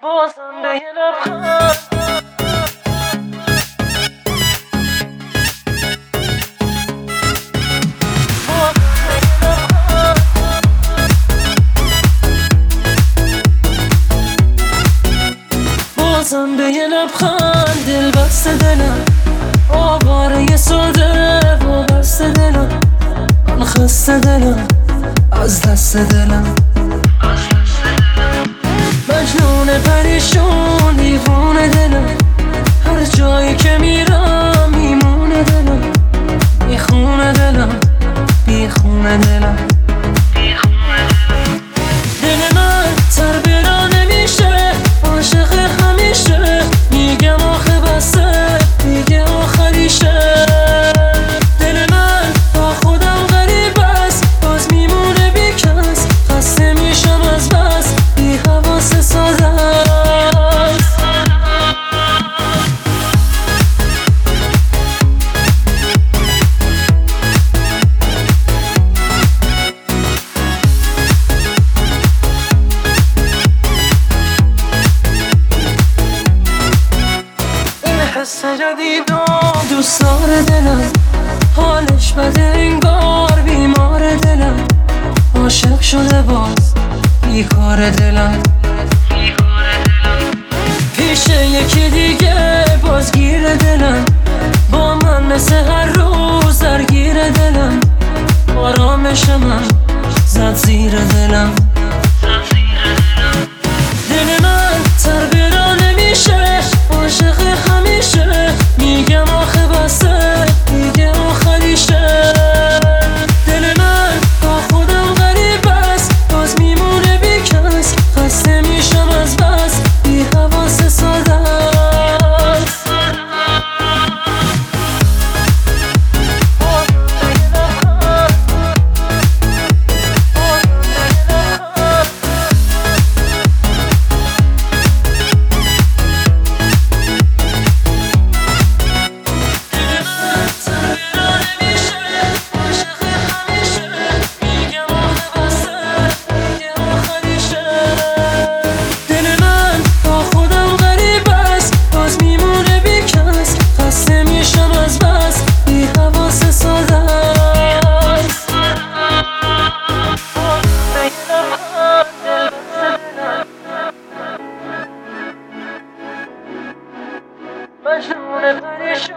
بازم به یه لبخند بازم به یه لبخند دل بسته دلم آواره ساده وابسته دلم من خسته دلم از دست دلم مجنون پریشون دیوونه دلم هر جایی که میرم میمونه دلم میخونه دلم بیخونه دلم دل من تر برا نمیشه عاشق همیشه میگم آخه بسه دیگه آخریشه دل من با خودم غریب است باز میمونه بی کس خسته میشم از بس بی حواس ساده است این حس جدید و دوست داره دلم حالش بده انگار بیمار دلم عاشق شده باز بیکار دلم پیش یکی دیگه بازگیر دلم با من مثل هر روز درگیر دلم آرامش من زد زیر دلم دل من تر برا نمیشه عاشق همیشه میگم آخه بسه دیگه آخریشه دل من با خودم غریب است باز میمونه بی کس خسته میشم از بس بی حواس ساده است مجنون پریشون